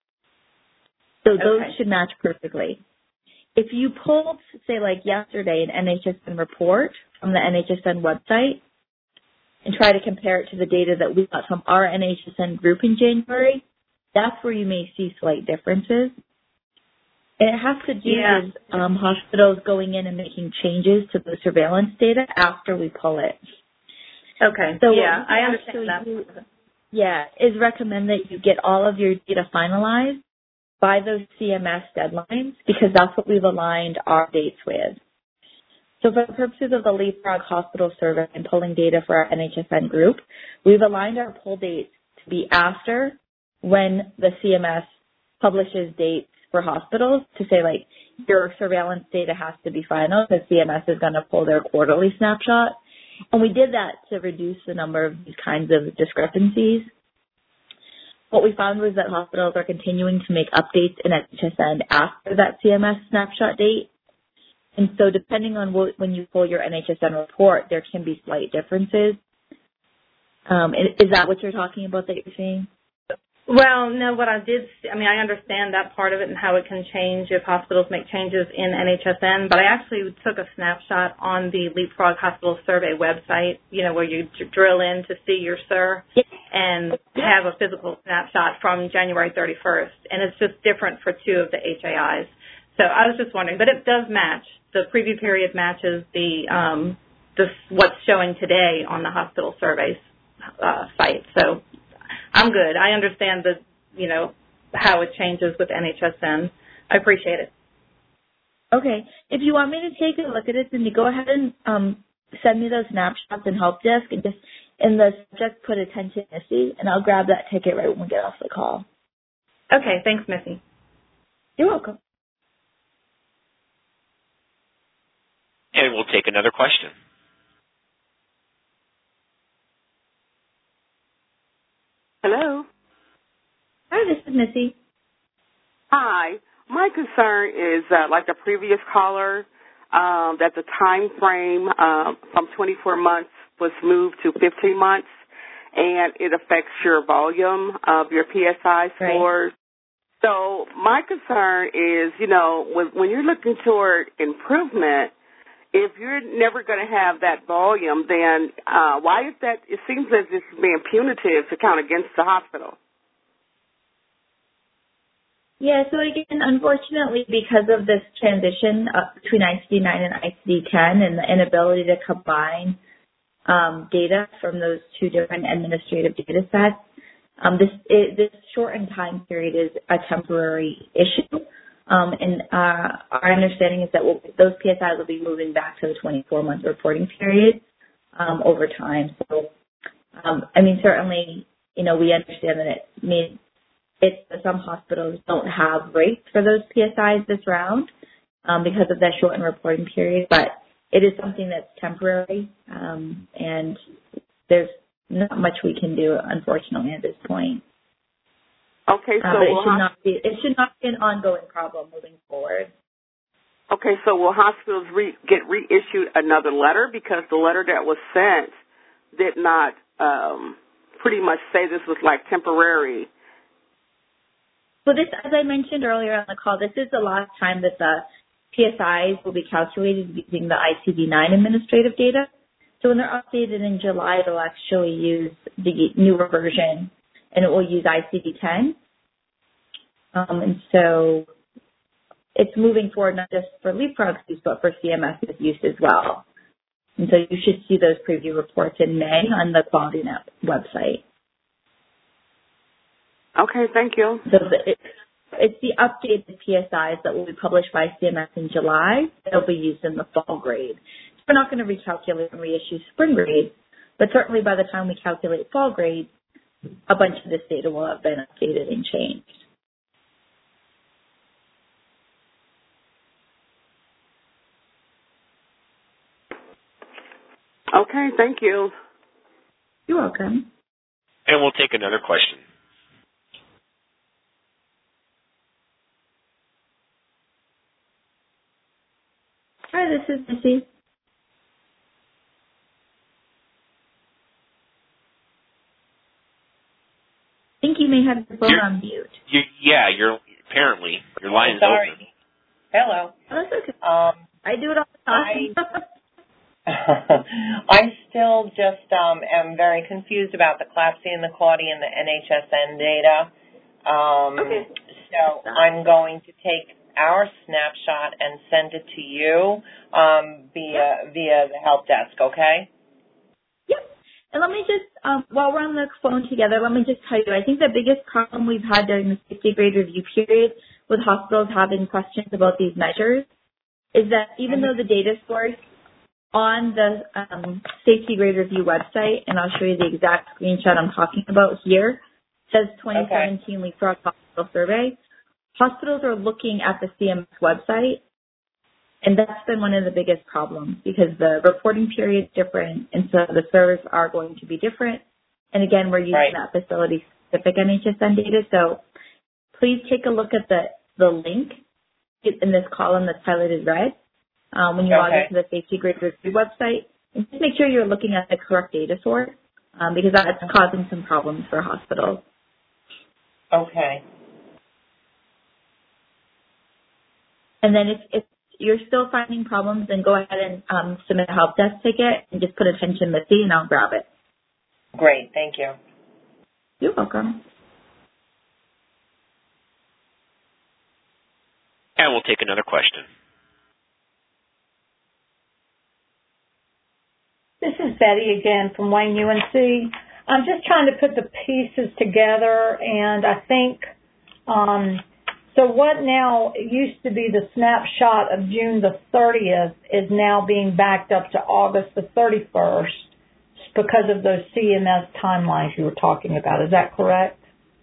So those should match perfectly. If you pulled, say, like yesterday, an NHSN report from the NHSN website, and try to compare it to the data that we got from our NHSN group in January, that's where you may see slight differences. And it has to do with hospitals going in and making changes to the surveillance data after we pull it. Okay. So I understand that. Is recommend that you get all of your data finalized by those CMS deadlines because that's what we've aligned our dates with. So for the purposes of the Leapfrog Hospital Survey and pulling data for our NHSN group, we've aligned our pull dates to be after when the CMS publishes dates for hospitals to say, like, your surveillance data has to be final because CMS is going to pull their quarterly snapshot. And we did that to reduce the number of these kinds of discrepancies. What we found was that hospitals are continuing to make updates in NHSN after that CMS snapshot date. And so depending on when you pull your NHSN report, there can be slight differences. Is that what you're talking about that you're seeing? Well, no, what I did, I understand that part of it and how it can change if hospitals make changes in NHSN, but I actually took a snapshot on the Leapfrog Hospital Survey website, where you drill in to see your SIR and have a physical snapshot from January 31st, and it's just different for 2 of the HAIs. So I was just wondering, but it does match the preview period matches the what's showing today on the hospital surveys site. So I'm good. I understand how it changes with NHSN. I appreciate it. Okay. If you want me to take a look at it, then you go ahead and send me those snapshots in help desk and just in the subject put attention Missy, and I'll grab that ticket right when we get off the call. Okay. Thanks, Missy. You're welcome. And we'll take another question. Hello. Hi, this is Missy. Hi. My concern is, like the previous caller, that the time frame from 24 months was moved to 15 months, and it affects your volume of your PSI scores. Right. So my concern is, when you're looking toward improvement, if you're never going to have that volume, then why is that? It seems as if it's being punitive to count against the hospital. Yeah, so again, unfortunately, because of this transition between ICD-9 and ICD-10 and the inability to combine data from those two different administrative data sets, this shortened time period is a temporary issue. And our understanding is that those PSIs will be moving back to the 24-month reporting period over time. So, certainly, we understand that some hospitals don't have rates for those PSIs this round because of that shortened reporting period, but it is something that's temporary, and there's not much we can do, unfortunately, at this point. Okay, so it should not be an ongoing problem moving forward. Okay, so will hospitals get reissued another letter, because the letter that was sent did not pretty much say this was like temporary? So this, as I mentioned earlier on the call, this is the last time that the PSIs will be calculated using the ICD-9 administrative data. So when they're updated in July, they'll actually use the newer version, and it will use ICD-10. And so it's moving forward not just for Leapfrog's use, but for CMS's use as well. And so you should see those preview reports in May on the QualityNet website. Okay, thank you. So it's the updated PSIs that will be published by CMS in July. They'll be used in the fall grade. So we're not going to recalculate and reissue spring grade, but certainly by the time we calculate fall grade, a bunch of this data will have been updated and changed. Okay, thank you. You're welcome. And we'll take another question. Hi, this is Missy. I think you may have your phone on mute. Apparently your line is sorry. open. Hello. Oh, that's okay. I do it all the time. I still just am very confused about the CLABSI and the CAUTI and the NHSN data. Okay. So I'm going to take our snapshot and send it to you via the help desk, okay? Yep. And let me just, while we're on the phone together, let me just tell you, I think the biggest problem we've had during the safety grade review period with hospitals having questions about these measures is that even though the data source on the safety grade review website, and I'll show you the exact screenshot I'm talking about here, says 2017 Leapfrog Hospital Survey, hospitals are looking at the CMS website, and that's been one of the biggest problems because the reporting period is different, and so the servers are going to be different. And again, we're using that facility-specific NHSN data, so please take a look at the link in this column that's highlighted red when you log into the safety grade review website, and just make sure you're looking at the correct data source because that's causing some problems for hospitals. Okay. And then if you're still finding problems, then go ahead and submit a help desk ticket and just put attention Missy, and I'll grab it. Great. Thank you. You're welcome. And we'll take another question. Betty again from Wayne UNC. I'm just trying to put the pieces together, and I think, so what now used to be the snapshot of June the 30th is now being backed up to August the 31st because of those CMS timelines you were talking about. Is that correct?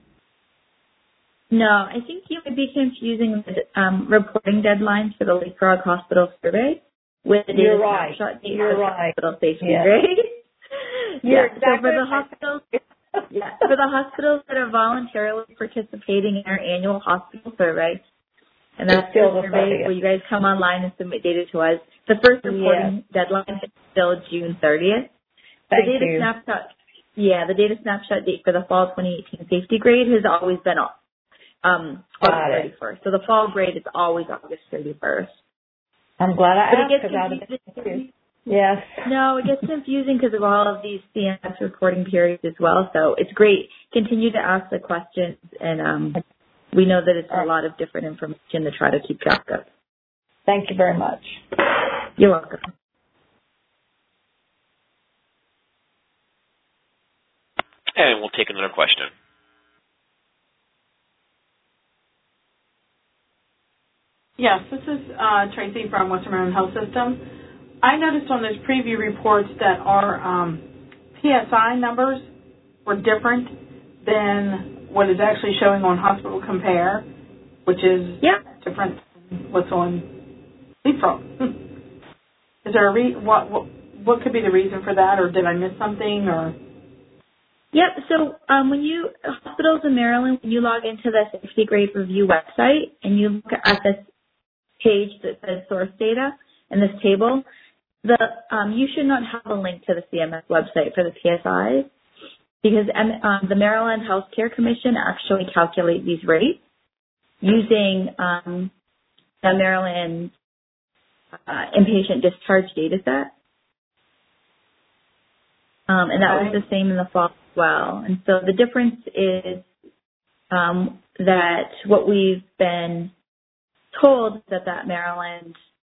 No, I think you might be confusing the reporting deadlines for the Leapfrog Hospital survey with the data snapshot date for the hospital safety grade. Yeah, exactly. So for the hospitals, for the hospitals that are voluntarily participating in our annual hospital survey, and that's the survey where you guys come online and submit data to us. The first reporting deadline is still June 30th. The data snapshot date for the fall 2018 safety grade has always been August 31st. So the fall grade is always August 31st. I'm glad I asked because I was confused. Yes. No, it gets confusing because of all of these CMS reporting periods as well. So it's great. Continue to ask the questions, and we know that it's a lot of different information to try to keep track of. Thank you very much. You're welcome. And we'll take another question. Yes, this is Tracy from Western Maryland Health System. I noticed on those preview reports that our PSI numbers were different than what is actually showing on Hospital Compare, which is different than what's on Leapfrog. Is there what could be the reason for that, or did I miss something, or? Yep. So when hospitals in Maryland, when you log into the Safety Grade Review website and you look at this page that says source data in this table, you should not have a link to the CMS website for the PSIs because the Maryland Healthcare Commission actually calculate these rates using the Maryland inpatient discharge data set. And that was the same in the fall as well. And so the difference is that what we've been told that Maryland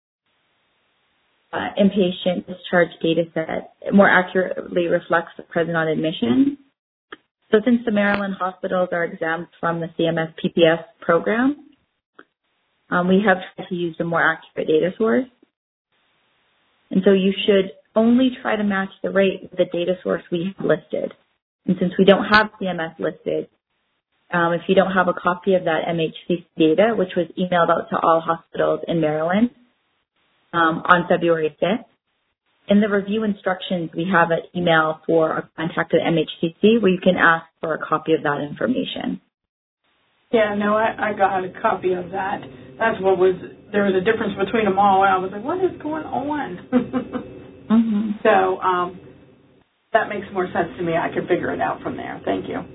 inpatient discharge data set more accurately reflects the present on admission. So since the Maryland hospitals are exempt from the CMS PPS program, we have tried to use a more accurate data source. And so you should only try to match the rate with the data source we have listed. And since we don't have CMS listed, if you don't have a copy of that MHC data, which was emailed out to all hospitals in Maryland on February 5th, in the review instructions, we have an email for a contact at MHCC where you can ask for a copy of that information. Yeah, no, I got a copy of that. That's what there was a difference between them all. I was like, what is going on? Mm-hmm. So that makes more sense to me. I can figure it out from there. Thank you.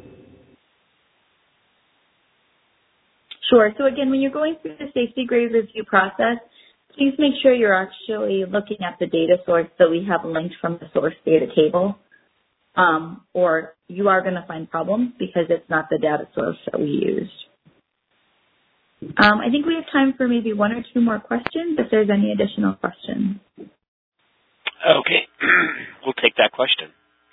Sure. So again, when you're going through the safety grade review process, please make sure you're actually looking at the data source that we have linked from the source data table, or you are going to find problems because it's not the data source that we used. I think we have time for maybe one or two more questions if there's any additional questions. Okay. We'll take that question.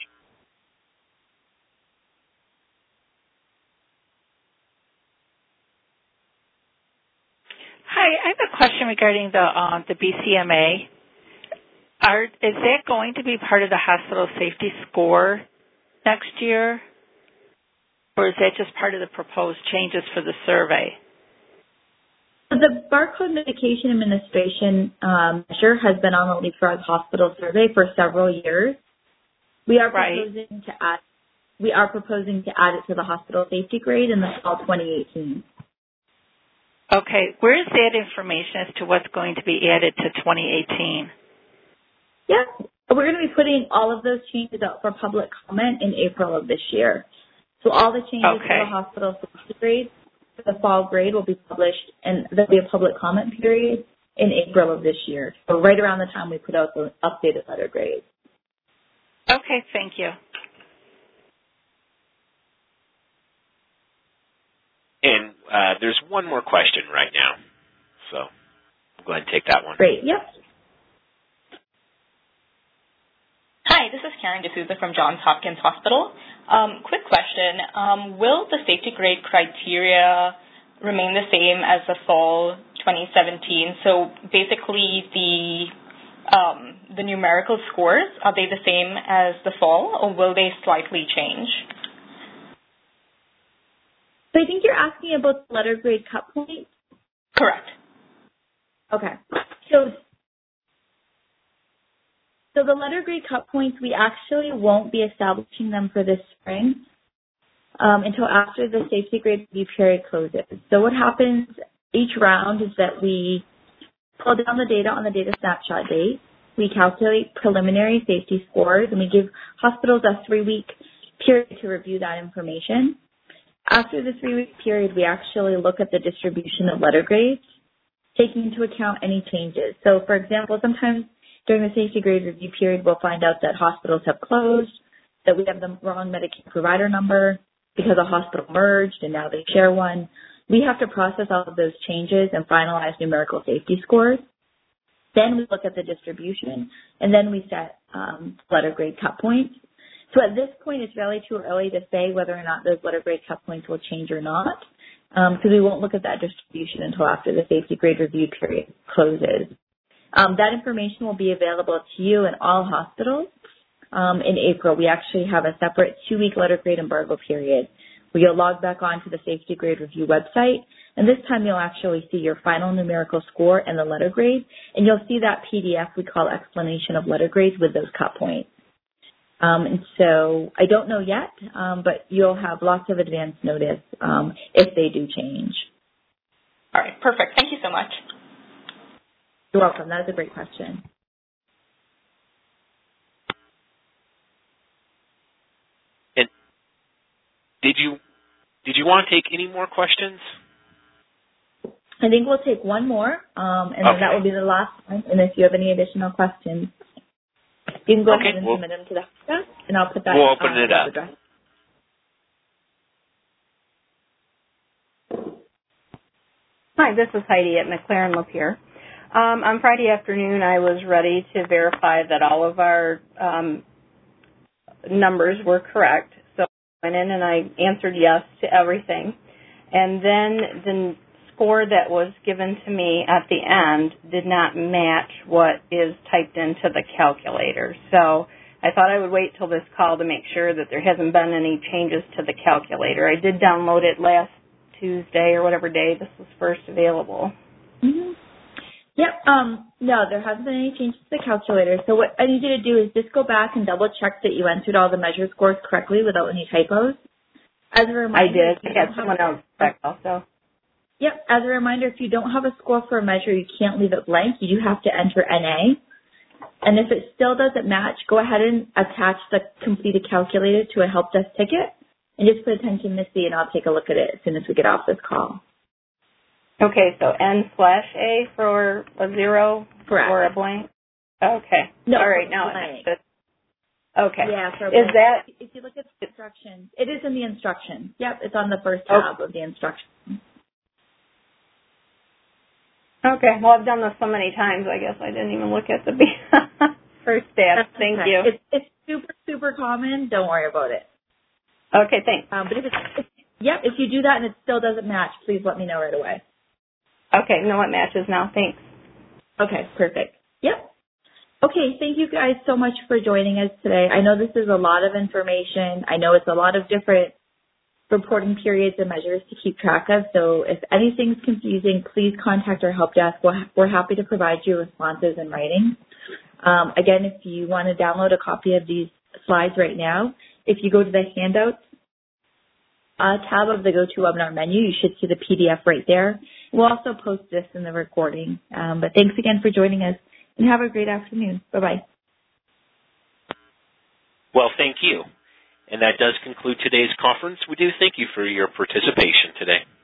Hi, I have a question regarding the BCMA. Is that going to be part of the hospital safety score next year, or is that just part of the proposed changes for the survey? The Barcode Medication Administration measure has been on the Leapfrog Hospital Survey for several years. We are proposing to add it to the hospital safety grade in the fall 2018. Okay, where is that information as to what's going to be added to 2018? Yeah, we're going to be putting all of those changes out for public comment in April of this year. So all the changes to the hospital safety grade for the fall grade will be published, and there'll be a public comment period in April of this year. So right around the time we put out the updated letter grades. Okay, thank you. And there's one more question right now, so we'll go ahead and take that one. Great, yep. Hi, this is Karen D'Souza from Johns Hopkins Hospital. Quick question. Will the safety grade criteria remain the same as the fall 2017? So basically the numerical scores, are they the same as the fall, or will they slightly change? So I think you're asking about the letter grade cut points? Correct. Okay. So the letter grade cut points, we actually won't be establishing them for this spring until after the safety grade review period closes. So what happens each round is that we pull down the data on the data snapshot date. We calculate preliminary safety scores, and we give hospitals a 3-week period to review that information. After the 3-week period, we actually look at the distribution of letter grades, taking into account any changes. So, for example, sometimes during the safety grade review period, we'll find out that hospitals have closed, that we have the wrong Medicare provider number because a hospital merged and now they share one. We have to process all of those changes and finalize numerical safety scores. Then we look at the distribution, and then we set letter grade cut points. So at this point, it's really too early to say whether or not those letter grade cut points will change or not, because we won't look at that distribution until after the safety grade review period closes. That information will be available to you in all hospitals in April. We actually have a separate 2-week letter grade embargo period where you'll log back onto the safety grade review website, and this time you'll actually see your final numerical score and the letter grade, and you'll see that PDF we call explanation of letter grades with those cut points. And so I don't know yet, but you'll have lots of advance notice if they do change. All right, perfect. Thank you so much. You're welcome. That was a great question. And did you want to take any more questions? I think we'll take one more, and then that will be the last one. And if you have any additional questions, you can go ahead and submit them to the desk, and I'll put that. We'll open it up. Address. Hi, this is Heidi at McLaren Lapeer. On Friday afternoon, I was ready to verify that all of our numbers were correct. So I went in and I answered yes to everything. And then the score that was given to me at the end did not match what is typed into the calculator. So I thought I would wait till this call to make sure that there hasn't been any changes to the calculator. I did download it last Tuesday or whatever day this was first available. Mm-hmm. Yep. No, there hasn't been any changes to the calculator. So what I need you to do is just go back and double check that you entered all the measure scores correctly without any typos. As a reminder, I did. I had someone else check also. Yep. As a reminder, if you don't have a score for a measure, you can't leave it blank. You do have to enter NA. And if it still doesn't match, go ahead and attach the completed calculator to a help desk ticket and just put attention Missy, and I'll take a look at it as soon as we get off this call. Okay, so N/A for a 0 Correct. or a blank? Okay. No, all right, now blank. Okay. Yeah, for is that if you look at the instructions, it is in the instructions. Yep, it's on the first tab of the instructions. Okay, well, I've done this so many times, I guess I didn't even look at the first tab. Thank you. It's super, super common. Don't worry about it. Okay, thanks. But if you do that and it still doesn't match, please let me know right away. Okay, no, it matches now. Thanks. Okay, perfect. Yep. Okay, thank you guys so much for joining us today. I know this is a lot of information. I know it's a lot of different reporting periods and measures to keep track of. So if anything's confusing, please contact our help desk. We're happy to provide you responses in writing. Again, if you want to download a copy of these slides right now, if you go to the handouts tab of the GoToWebinar menu, you should see the PDF right there. We'll also post this in the recording. But thanks again for joining us, and have a great afternoon. Bye-bye. Well, thank you. And that does conclude today's conference. We do thank you for your participation today.